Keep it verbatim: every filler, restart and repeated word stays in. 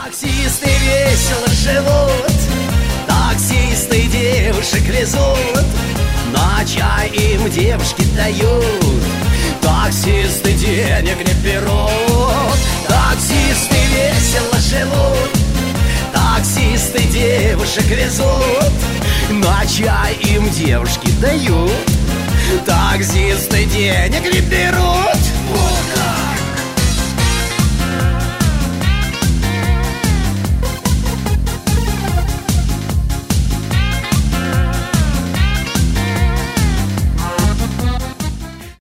Таксисты весело живут, таксисты девушек везут, на чай им девушки дают, таксисты денег не берут. Таксисты весело живут, таксисты девушек везут, на чай им девушки дают, таксисты денег не берут.